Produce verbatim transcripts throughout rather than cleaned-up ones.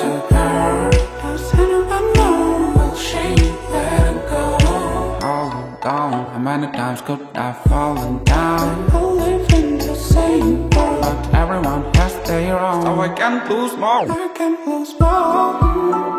to her. Does anyone know? Will she let it go? Hold on, how many times could I fallen down? I live in the same world, but everyone has their own. So I can't lose more. I can't lose more.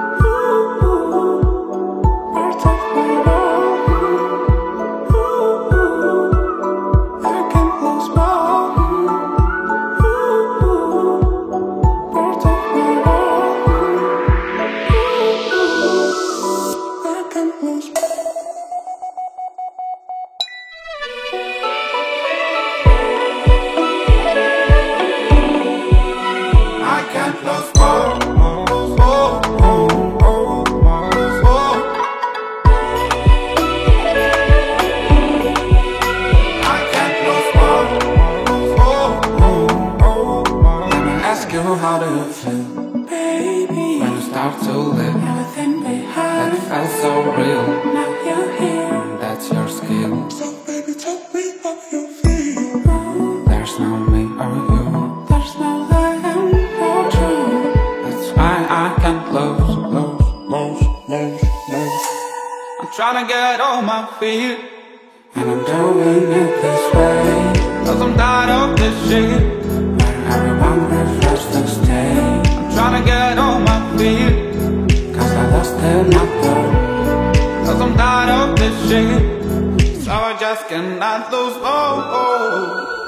How do you feel, baby, when you start to live everything behind that felt so real? Now you're here, and that's your skill. So baby, tell me how you feel. Oh, there's no me or you. There's no lie and no truth. That's why I can't lose, lose, lose, lose, lose. I'm trying to get on my feet, and I'm doing it this way, cause I'm tired of this shit. Everyone prefers to stay. I'm trying to get on my feet, cause I lost another. Cause I'm tired of this shit, so I just cannot lose. Oh, oh.